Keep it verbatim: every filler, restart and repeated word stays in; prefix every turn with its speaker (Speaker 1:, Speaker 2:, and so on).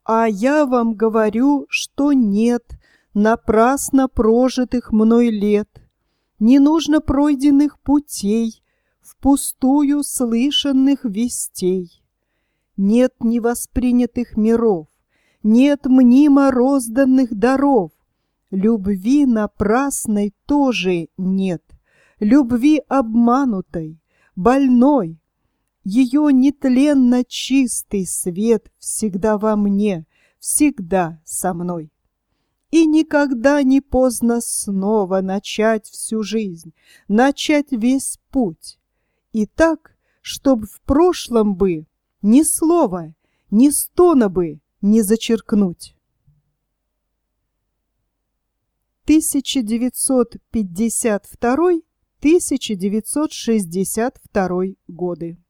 Speaker 1: А я вам говорю, что нет напрасно прожитых мной лет, не нужно пройденных путей, впустую слышанных вестей. Нет невоспринятых миров, нет мнимо розданных даров, любви напрасной тоже нет, любви обманутой, больной. Ее нетленно чистый свет всегда во мне, всегда со мной. И никогда не поздно снова начать всю жизнь, начать весь путь. И так, чтоб в прошлом бы ни слова, ни стона бы не зачеркнуть. тысяча девятьсот пятьдесят второй — тысяча девятьсот шестьдесят второй годы.